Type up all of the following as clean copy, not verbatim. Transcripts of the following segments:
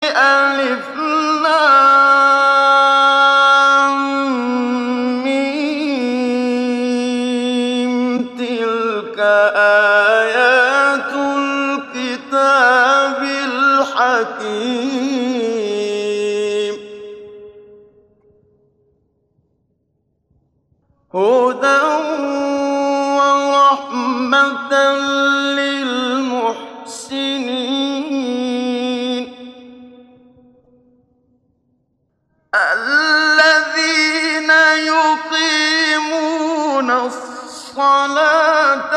ألف لام ميم تلك آيات الكتاب الحكيم هدى ورحمة للمحسنين الذين يقيمون الصلاة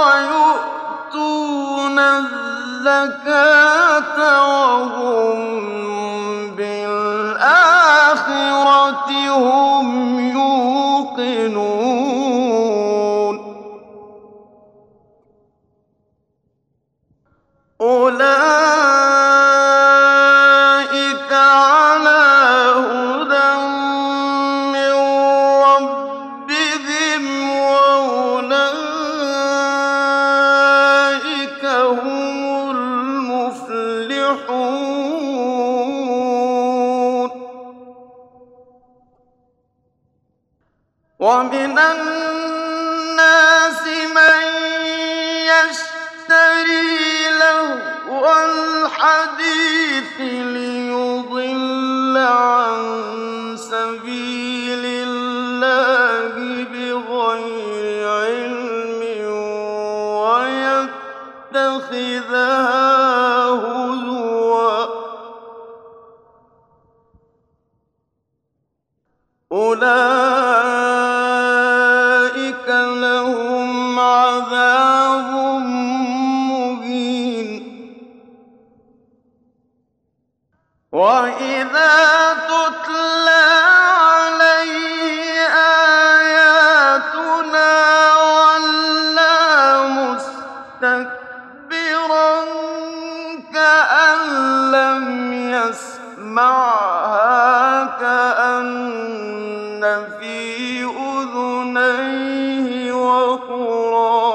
ويؤتون الزكاة وهم بالآخرة هم يوقنون أولئك على هدى من ربهم وأولئك هم المفلحون ومن الناس من يشتري لهو الحديث ليضل عن سبيل الله بغير علم ويتخذها هزوا أولئك لهم عذاب مهين وإذا تتلى عليه آياتنا ولى مستكبرا كأن لم يسمعها كأن في أذنيه وقرا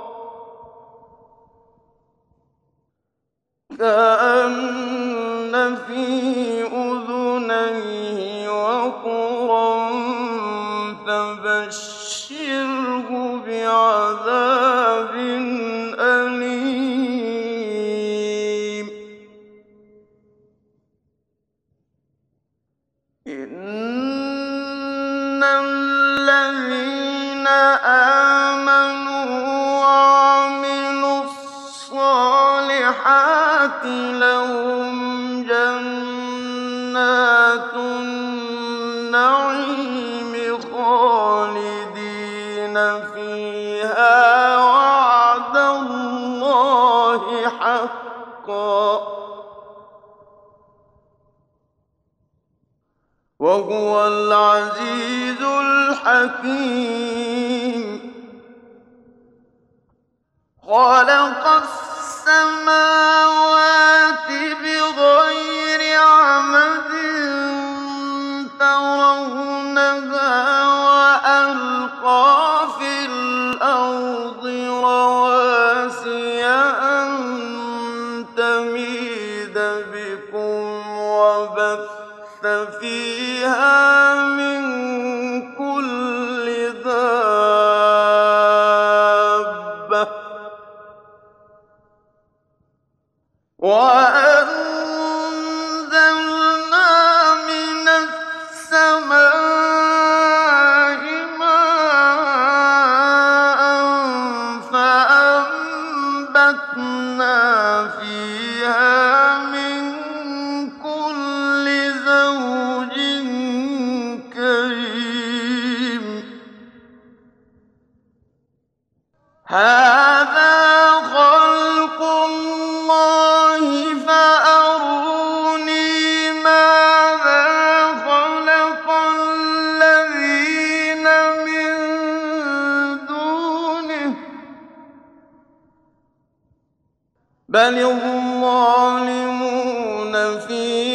فبشره بعذاب أليم إن الذين آمنوا وعملوا الصالحات لهم جنات النعيم خالدين فيها وعد الله حقا وهو العزيز الحكيم خلق السماوات بغير عمد ترونها وألقى في الأرض رواسي أن تميد بكم وبث فيها من كل دابة وأنزلنا من السماء ماء فأنبتنا فيها من كل زوج كريم هذا خلق الله فأروني ماذا خلق الذين من دونه بل الظالمون في